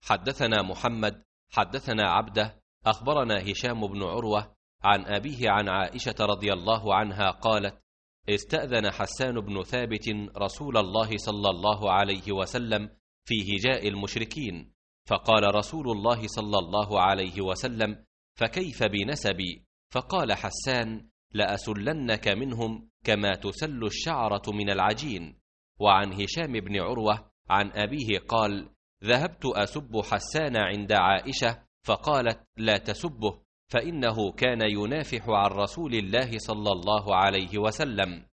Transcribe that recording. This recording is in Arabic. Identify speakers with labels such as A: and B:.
A: حدثنا محمد حدثنا عبده أخبرنا هشام بن عروة عن أبيه عن عائشة رضي الله عنها قالت: استأذن حسان بن ثابت رسول الله صلى الله عليه وسلم في هجاء المشركين، فقال رسول الله صلى الله عليه وسلم: فكيف بنسبي؟ فقال حسان: لأسلنك منهم كما تسل الشعرة من العجين. وعن هشام بن عروة عن أبيه قال: ذهبت أسب حسان عند عائشة فقالت: لا تسبه، فإنه كان ينافح عن رسول الله صلى الله عليه وسلم.